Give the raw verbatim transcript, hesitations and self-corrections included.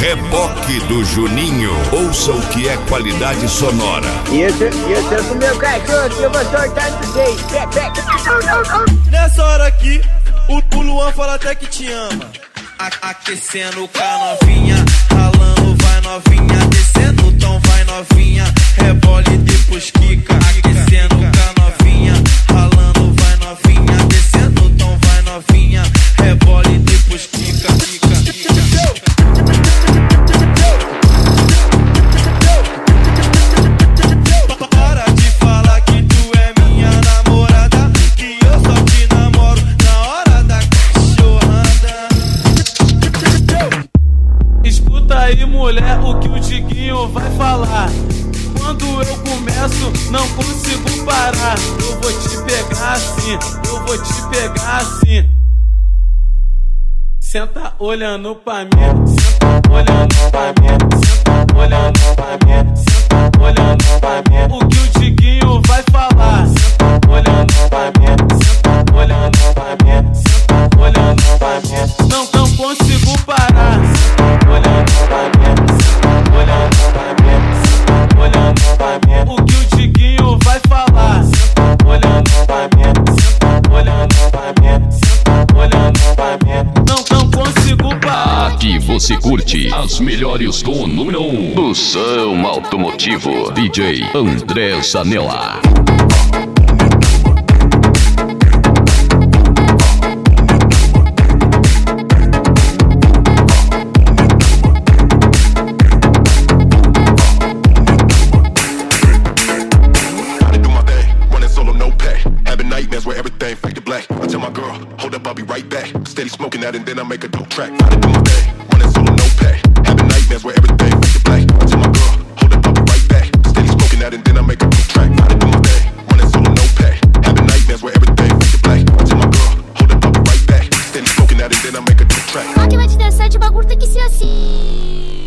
Reboque do Juninho. Ouça o que é qualidade sonora. E eu tô, eu tô com meu cachorro que eu vou soltar no seis. Nessa hora aqui, o, o Luan fala até que te ama. A, aquecendo com a novinha, ralando vai novinha, descendo o tom vai novinha, rebole depois quica. Aquecendo com a novinha, ralando vai novinha, descendo o tom vai novinha, rebole depois quica, quica, quica. Para de falar que tu é minha namorada, que eu só te namoro na hora da cachorrada. Escuta aí, mulher, o que o Diguinho vai falar. Quando eu começo, não consigo parar. Eu vou te pegar assim, eu vou te pegar assim. Senta olhando pra mim, senta olhando pra mim, senta olhando pra mim, senta olhando pra mim. O que o Diguinho vai falar? Senta olhando pra mim, senta olhando pra mim, senta olhando pra mim. Não, não consigo parar. Senta olhando pra mim, senta olhando pra mim, senta olhando pra mim. O que o Diguinho vai falar? Senta olhando pra mim, senta olhando pra mim, senta olhando pra mim. Não, não consigo parar. Aqui você curte as melhores com o número um do som automotivo, D J André Zanella. Steady smoking that and then I make a dope track. I do my thing, running solo, no pay. Having nightmares where everything fade to black. I tell my girl, hold up, I'll be right back. Steady smoking that and then I make a dope track. I do my thing, running solo, no pay. Having nightmares where everything fade to black. I tell my girl, hold up, I'll be right back. Steady smoking that and then I make a dope track. Rock vai te dançar de bagulho tem que ser assim.